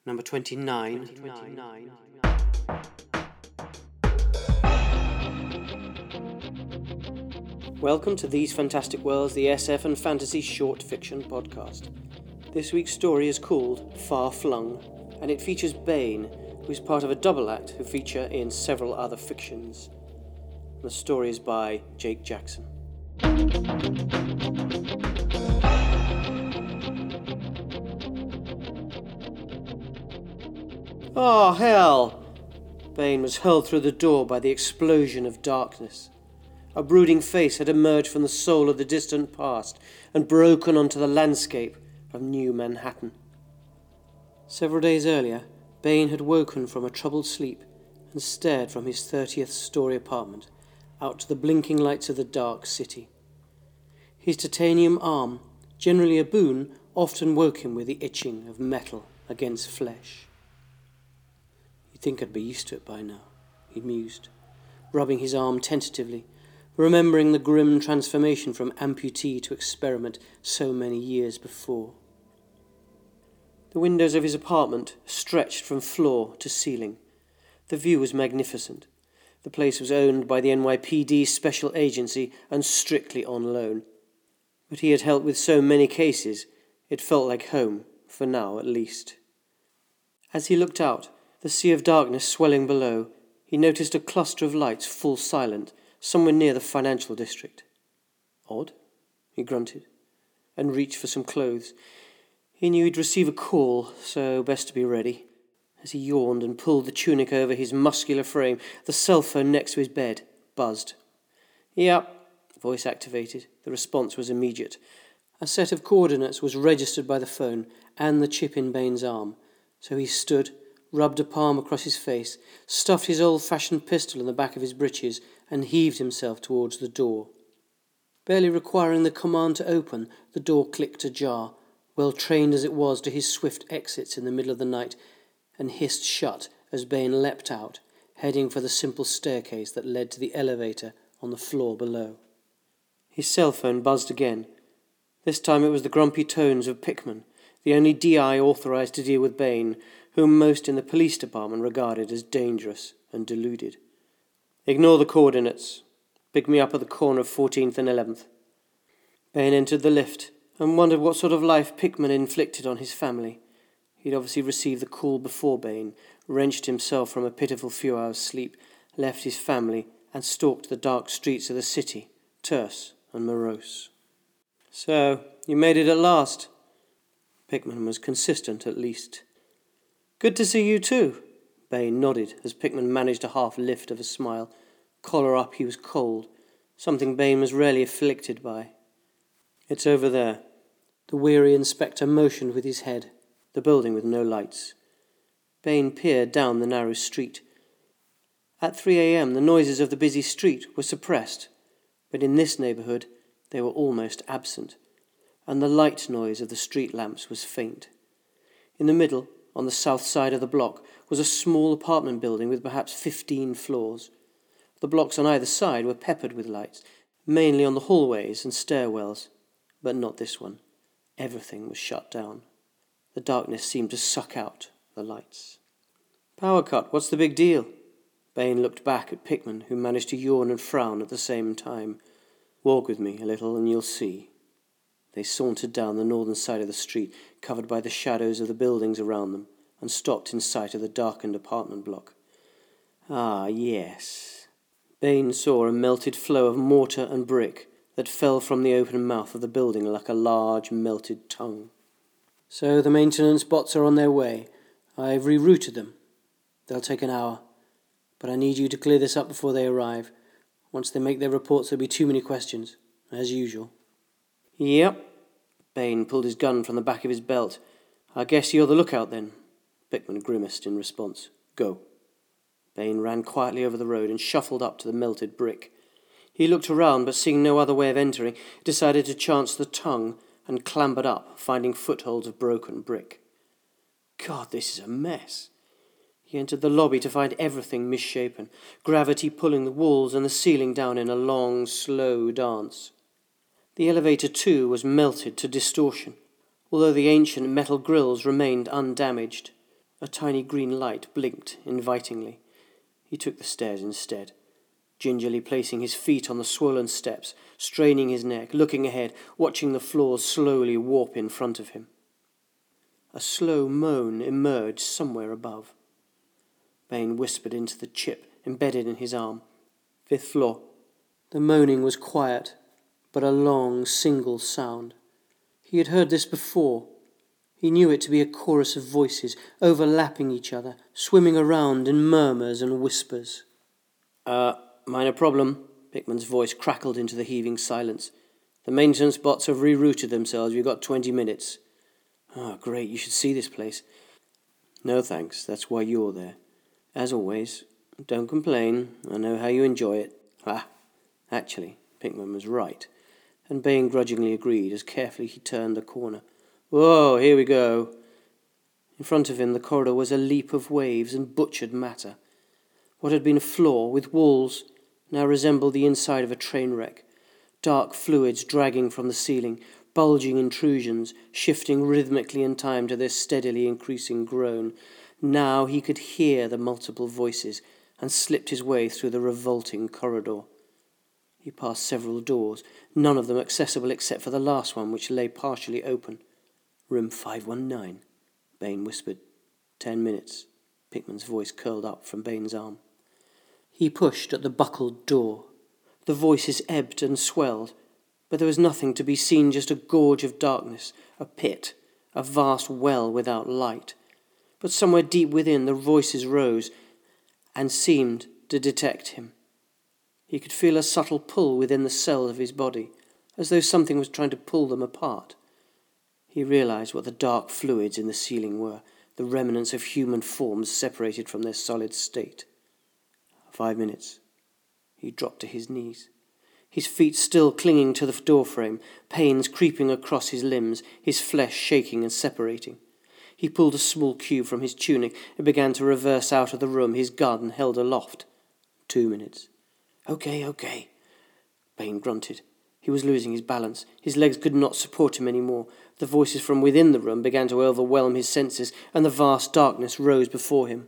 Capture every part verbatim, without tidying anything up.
Number twenty-nine. Welcome to These Fantastic Worlds, the S F and Fantasy Short Fiction Podcast. This week's story is called Far Flung, and it features Bane, who is part of a double act who feature in several other fictions. The story is by Jake Jackson. Oh, hell! Bane was hurled through the door by the explosion of darkness. A brooding face had emerged from the soul of the distant past and broken onto the landscape of New Manhattan. Several days earlier, Bane had woken from a troubled sleep and stared from his thirtieth story apartment out to the blinking lights of the dark city. His titanium arm, generally a boon, often woke him with the itching of metal against flesh. You'd think I'd be used to it by now, he mused, rubbing his arm tentatively, remembering the grim transformation from amputee to experiment so many years before. The windows of his apartment stretched from floor to ceiling. The view was magnificent. The place was owned by the N Y P D Special Agency and strictly on loan. But he had helped with so many cases, it felt like home, for now at least. As he looked out, the sea of darkness swelling below, he noticed a cluster of lights full silent, somewhere near the financial district. Odd, he grunted, and reached for some clothes. He knew he'd receive a call, so best to be ready. As he yawned and pulled the tunic over his muscular frame, the cell phone next to his bed buzzed. Yep, voice activated. The response was immediate. A set of coordinates was registered by the phone and the chip in Bane's arm, so he stood, rubbed a palm across his face, stuffed his old-fashioned pistol in the back of his breeches, and heaved himself towards the door. Barely requiring the command to open, the door clicked ajar, well trained as it was to his swift exits in the middle of the night, and hissed shut as Bane leapt out, heading for the simple staircase that led to the elevator on the floor below. His cell phone buzzed again. This time it was the grumpy tones of Pickman, the only D I authorized to deal with Bane, whom most in the police department regarded as dangerous and deluded. Ignore the coordinates. Pick me up at the corner of fourteenth and eleventh. Bane entered the lift and wondered what sort of life Pickman inflicted on his family. He'd obviously received the call before Bane, wrenched himself from a pitiful few hours' sleep, left his family, and stalked the dark streets of the city, terse and morose. So, you made it at last. Pickman was consistent, at least. Good to see you too. Bane nodded as Pickman managed a half lift of a smile. Collar up, he was cold, something Bane was rarely afflicted by. It's over there. The weary inspector motioned with his head, the building with no lights. Bane peered down the narrow street. At three a.m. the noises of the busy street were suppressed, but in this neighbourhood they were almost absent, and the light noise of the street lamps was faint. In the middle, on the south side of the block, was a small apartment building with perhaps fifteen floors. The blocks on either side were peppered with lights, mainly on the hallways and stairwells, but not this one. Everything was shut down. The darkness seemed to suck out the lights. Power cut, what's the big deal? Bane looked back at Pickman, who managed to yawn and frown at the same time. Walk with me a little and you'll see. They sauntered down the northern side of the street, covered by the shadows of the buildings around them, and stopped in sight of the darkened apartment block. Ah, yes. Bane saw a melted flow of mortar and brick that fell from the open mouth of the building like a large melted tongue. So the maintenance bots are on their way. I've rerouted them. They'll take an hour, but I need you to clear this up before they arrive. Once they make their reports, there'll be too many questions, as usual. Yep. Bane pulled his gun from the back of his belt. I guess you're the lookout then. Pickman grimaced in response. Go. Bane ran quietly over the road and shuffled up to the melted brick. He looked around, but seeing no other way of entering, decided to chance the tongue and clambered up, finding footholds of broken brick. God, this is a mess. He entered the lobby to find everything misshapen, gravity pulling the walls and the ceiling down in a long, slow dance. The elevator, too, was melted to distortion, although the ancient metal grills remained undamaged. A tiny green light blinked invitingly. He took the stairs instead, gingerly placing his feet on the swollen steps, straining his neck, looking ahead, watching the floors slowly warp in front of him. A slow moan emerged somewhere above. Bain whispered into the chip embedded in his arm. Fifth floor. The moaning was quiet, but a long, single sound. He had heard this before. He knew it to be a chorus of voices, overlapping each other, swimming around in murmurs and whispers. Uh, minor problem. Pickman's voice crackled into the heaving silence. The maintenance bots have rerouted themselves. You've got twenty minutes. Oh, great. You should see this place. No thanks. That's why you're there. As always, don't complain. I know how you enjoy it. Ah, actually, Pickman was right, and Bain grudgingly agreed as carefully he turned the corner. Whoa, here we go. In front of him, the corridor was a leap of waves and butchered matter. What had been a floor with walls now resembled the inside of a train wreck. Dark fluids dragging from the ceiling, bulging intrusions, shifting rhythmically in time to their steadily increasing groan. Now he could hear the multiple voices and slipped his way through the revolting corridor. He passed several doors, none of them accessible except for the last one, which lay partially open. Room five one nine, Bain whispered. Ten minutes. Pickman's voice curled up from Bain's arm. He pushed at the buckled door. The voices ebbed and swelled, but there was nothing to be seen, just a gorge of darkness, a pit, a vast well without light. But somewhere deep within, the voices rose and seemed to detect him. He could feel a subtle pull within the cells of his body, as though something was trying to pull them apart. He realized what the dark fluids in the ceiling were, the remnants of human forms separated from their solid state. Five minutes. He dropped to his knees, his feet still clinging to the doorframe, pains creeping across his limbs, his flesh shaking and separating. He pulled a small cube from his tunic and began to reverse out of the room, his gun held aloft. Two minutes. Okay, okay, Bain grunted. He was losing his balance. His legs could not support him any more. The voices from within the room began to overwhelm his senses, and the vast darkness rose before him.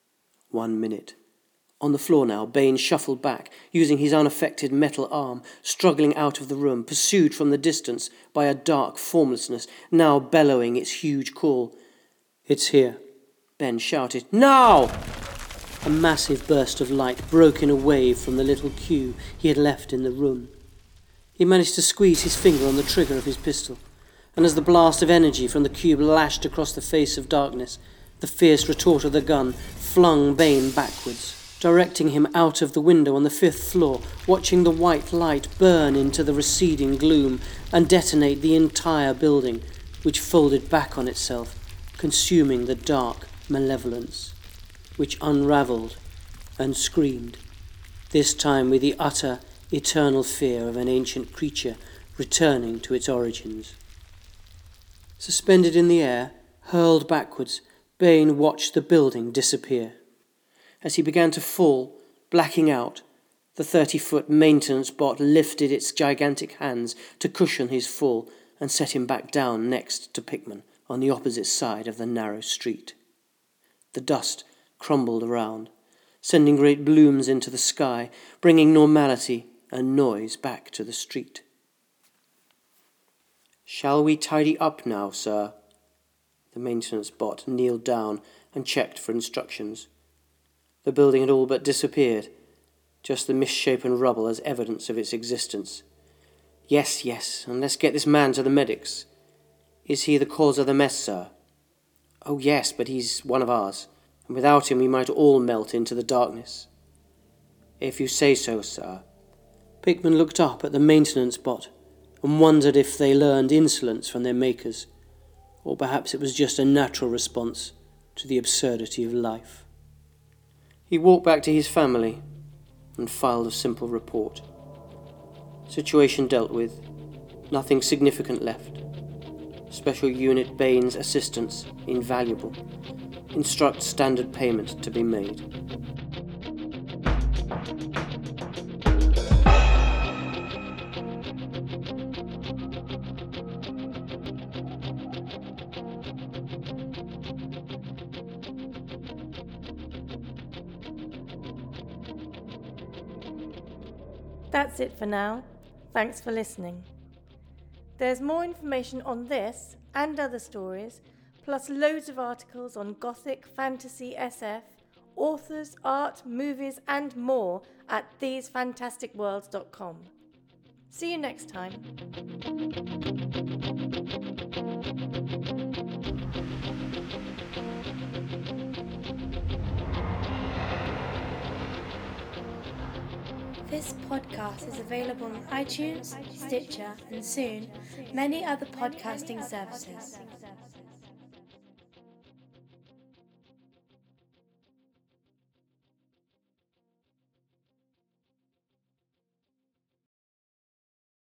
One minute. On the floor now, Bain shuffled back, using his unaffected metal arm, struggling out of the room, pursued from the distance by a dark formlessness, now bellowing its huge call. It's here, Ben shouted. Now! A massive burst of light broke in a wave from the little cube he had left in the room. He managed to squeeze his finger on the trigger of his pistol, and as the blast of energy from the cube lashed across the face of darkness, the fierce retort of the gun flung Bain backwards, directing him out of the window on the fifth floor, watching the white light burn into the receding gloom and detonate the entire building, which folded back on itself, consuming the dark malevolence, which unravelled and screamed, this time with the utter, eternal fear of an ancient creature returning to its origins. Suspended in the air, hurled backwards, Bain watched the building disappear. As he began to fall, blacking out, the thirty-foot maintenance bot lifted its gigantic hands to cushion his fall and set him back down next to Pickman on the opposite side of the narrow street. The dust crumbled around, sending great blooms into the sky, bringing normality and noise back to the street. Shall we tidy up now, sir? The maintenance bot kneeled down and checked for instructions. The building had all but disappeared, just the misshapen rubble as evidence of its existence. Yes, yes, and let's get this man to the medics. Is he the cause of the mess, sir? Oh, yes, but he's one of ours, and without him we might all melt into the darkness. If you say so, sir. Pickman looked up at the maintenance bot and wondered if they learned insolence from their makers, or perhaps it was just a natural response to the absurdity of life. He walked back to his family and filed a simple report. Situation dealt with. Nothing significant left. Special Unit Bain's assistance invaluable. Instruct standard payment to be made. That's it for now. Thanks for listening. There's more information on this and other stories, plus loads of articles on Gothic, fantasy, S F, authors, art, movies and more at these fantastic worlds dot com. See you next time. This podcast is available on iTunes, Stitcher, and soon many other podcasting services.